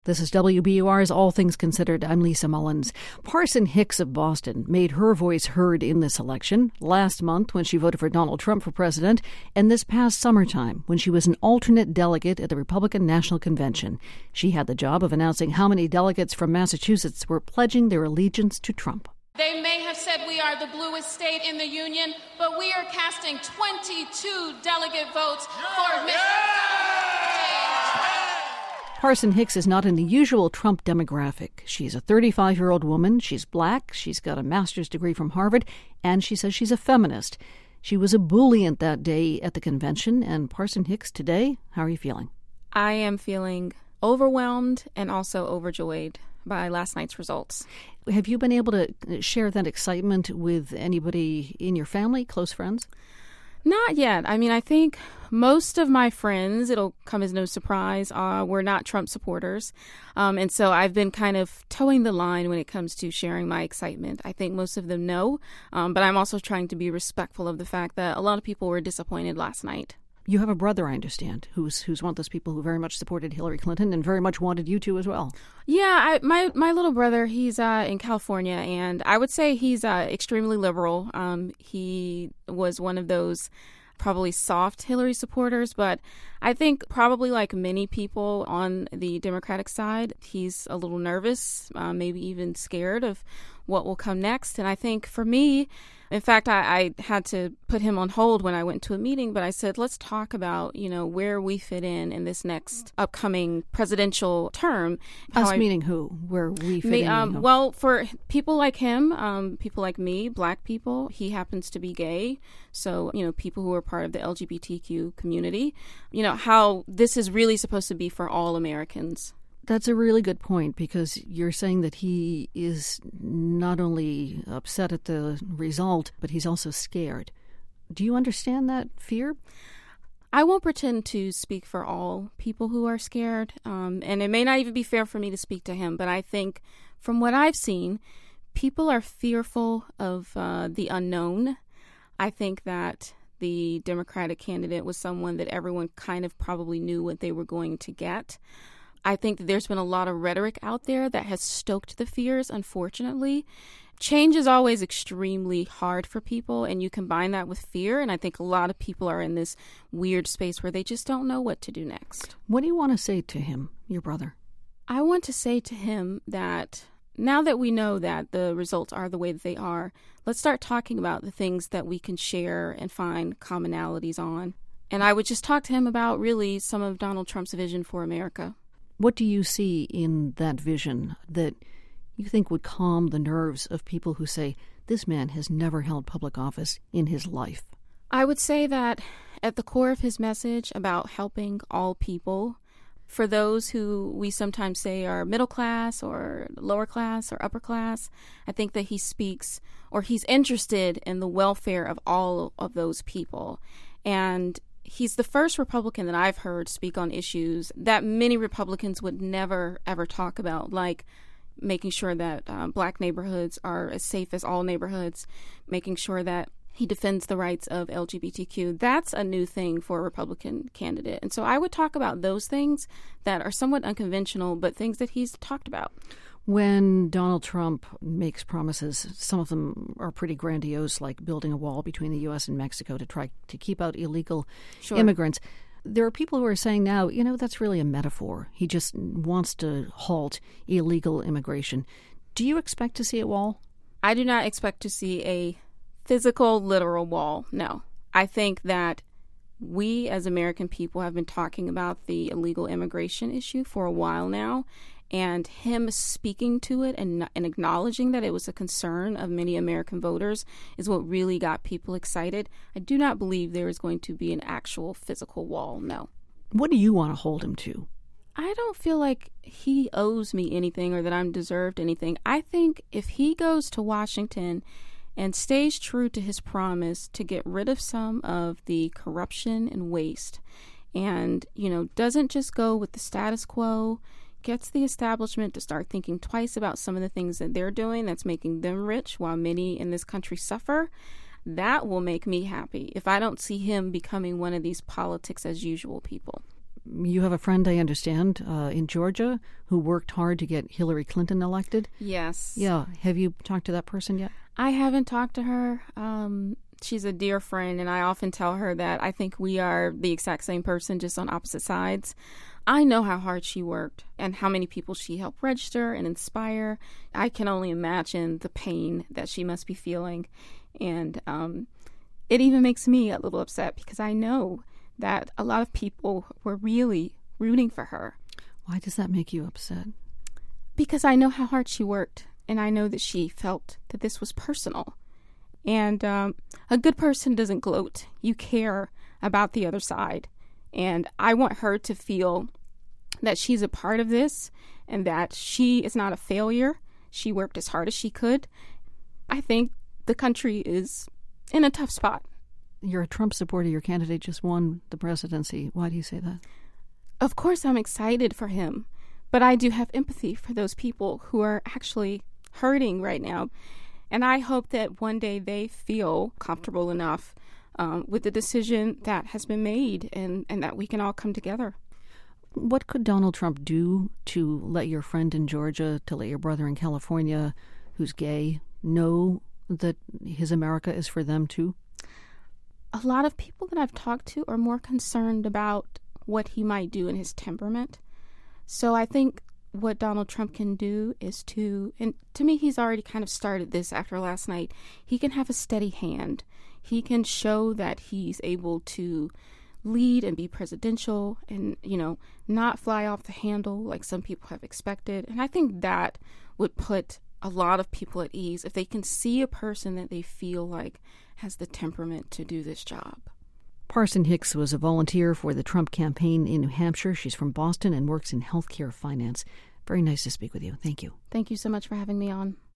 This is WBUR's All Things Considered. I'm Lisa Mullins. Parson Hicks of Boston made her voice heard in this election last month when she voted for Donald Trump for president, and this past summertime when she was an alternate delegate at the Republican National Convention. She had the job of announcing how many delegates from Massachusetts were pledging their allegiance to Trump. They may have said we are the bluest state in the union, but we are casting 22 delegate votes for Mr. Parson Hicks is not in the usual Trump demographic. She's a 35-year-old woman. She's black. She's got a master's degree from Harvard, and she says she's a feminist. She was ebullient that day at the convention. And Parson Hicks, today, how are you feeling? I am feeling overwhelmed and also overjoyed by last night's results. Have you been able to share that excitement with anybody in your family, close friends? Not yet. I mean, I think most of my friends, it'll come as no surprise, were not Trump supporters. And so I've been kind of towing the line when it comes to sharing my excitement. I think most of them know, but I'm also trying to be respectful of the fact that a lot of people were disappointed last night. You have a brother, I understand, who's one of those people who very much supported Hillary Clinton and very much wanted you to as well. Yeah, my little brother, he's in California, and I would say he's extremely liberal. He was one of those probably soft Hillary supporters, but I think probably like many people on the Democratic side, he's a little nervous, maybe even scared of what will come next. And I think for me, in fact, I had to put him on hold when I went to a meeting, but I said, let's talk about, where we fit in this next upcoming presidential term. Meaning who? Where we fit in? Well, for people like him, people like me, black people, he happens to be gay. So, people who are part of the LGBTQ community, how this is really supposed to be for all Americans. That's a really good point, because you're saying that he is not only upset at the result, but he's also scared. Do you understand that fear? I won't pretend to speak for all people who are scared, and it may not even be fair for me to speak to him, but I think from what I've seen, people are fearful of the unknown. I think that the Democratic candidate was someone that everyone kind of probably knew what they were going to get. I think that there's been a lot of rhetoric out there that has stoked the fears, unfortunately. Change is always extremely hard for people, and you combine that with fear, and I think a lot of people are in this weird space where they just don't know what to do next. What do you want to say to him, your brother? I want to say to him that now that we know that the results are the way that they are, let's start talking about the things that we can share and find commonalities on. And I would just talk to him about really some of Donald Trump's vision for America. What do you see in that vision that you think would calm the nerves of people who say, this man has never held public office in his life? I would say that at the core of his message about helping all people, for those who we sometimes say are middle class or lower class or upper class, I think that he speaks, or he's interested in the welfare of all of those people. And he's the first Republican that I've heard speak on issues that many Republicans would never, ever talk about, like making sure that black neighborhoods are as safe as all neighborhoods, making sure that he defends the rights of LGBTQ. That's a new thing for a Republican candidate. And so I would talk about those things that are somewhat unconventional, but things that he's talked about. When Donald Trump makes promises, some of them are pretty grandiose, like building a wall between the U.S. and Mexico to try to keep out illegal immigrants. There are people who are saying now, that's really a metaphor. He just wants to halt illegal immigration. Do you expect to see a wall? I do not expect to see a physical, literal wall, no. I think that we as American people have been talking about the illegal immigration issue for a while now. And him speaking to it and acknowledging that it was a concern of many American voters is what really got people excited. I do not believe there is going to be an actual physical wall, no. What do you want to hold him to? I don't feel like he owes me anything or that I'm deserved anything. I think if he goes to Washington and stays true to his promise to get rid of some of the corruption and waste and, doesn't just go with the status quo, gets the establishment to start thinking twice about some of the things that they're doing that's making them rich while many in this country suffer, that will make me happy if I don't see him becoming one of these politics as usual people. You have a friend, I understand, in Georgia who worked hard to get Hillary Clinton elected. Yes. Yeah. Have you talked to that person yet? I haven't talked to her. She's a dear friend, and I often tell her that I think we are the exact same person, just on opposite sides. I know how hard she worked and how many people she helped register and inspire. I can only imagine the pain that she must be feeling. And it even makes me a little upset because I know that a lot of people were really rooting for her. Why does that make you upset? Because I know how hard she worked, and I know that she felt that this was personal. And a good person doesn't gloat. You care about the other side. And I want her to feel that she's a part of this and that she is not a failure. She worked as hard as she could. I think the country is in a tough spot. You're a Trump supporter. Your candidate just won the presidency. Why do you say that? Of course, I'm excited for him. But I do have empathy for those people who are actually hurting right now. And I hope that one day they feel comfortable enough with the decision that has been made and that we can all come together. What could Donald Trump do to let your friend in Georgia, to let your brother in California, who's gay, know that his America is for them too? A lot of people that I've talked to are more concerned about what he might do in his temperament. So I think what Donald Trump can do is and to me, he's already kind of started this after last night. He can have a steady hand. He can show that he's able to lead and be presidential and, not fly off the handle like some people have expected. And I think that would put a lot of people at ease if they can see a person that they feel like has the temperament to do this job. Parson Hicks was a volunteer for the Trump campaign in New Hampshire. She's from Boston and works in healthcare finance. Very nice to speak with you. Thank you. Thank you so much for having me on.